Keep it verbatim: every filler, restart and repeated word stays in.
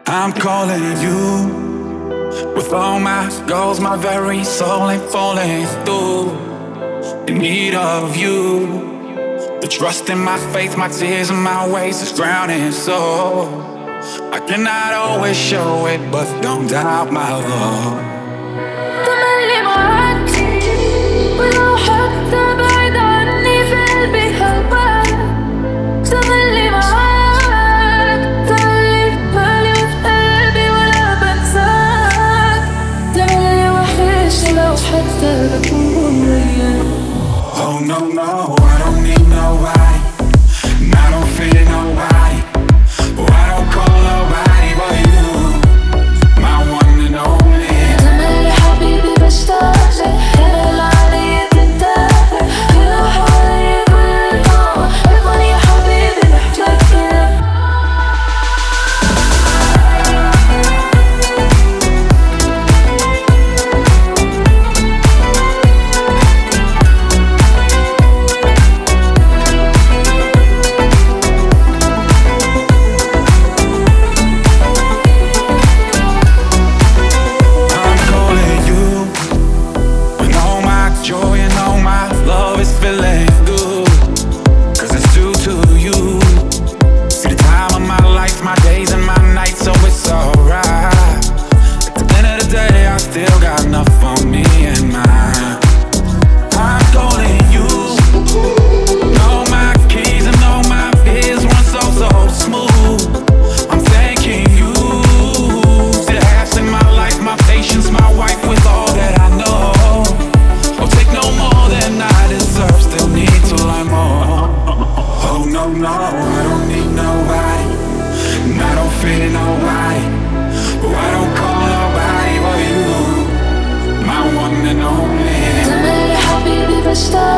I'm calling you with all my goals, my very soul ain't falling through. In need of you, the trust in my faith, my tears and my ways is drowning. So I cannot always show it, but don't doubt my love. تملي معاك ولو حتى بعيد عني في قلبي هواك. تملي معاك تملي في بالي وفي قلبي ولا بنساك. تملي وحشني لو حتى بكون وياك. Oh no no, I don't need nobody, and I don't fear nobody. Oh, I don't call nobody but you, my one and only. تملي حبيبي بشتاق لك، هلا علي تنتهي هلا حوالي كل الهوا. اضمن يا حبيبي محتاج كده. I'm calling you when all my joy and all my love is feeling good, cause it's due to you. See the time of my life, my days and my nights, so it's alright. At the end of the day, I still got enough for me and mine. I'm calling you, and all my keys and all my fears run so, so smooth. I'm thanking you. See the halves in my life, my patience, my wife with all that I know. Don't take no more than I deserve, still need to learn more. Oh no, no, I don't need nobody, and I don't fear nobody. Oh, I don't call nobody but you, my one and only. تملي حبيبي بشتاق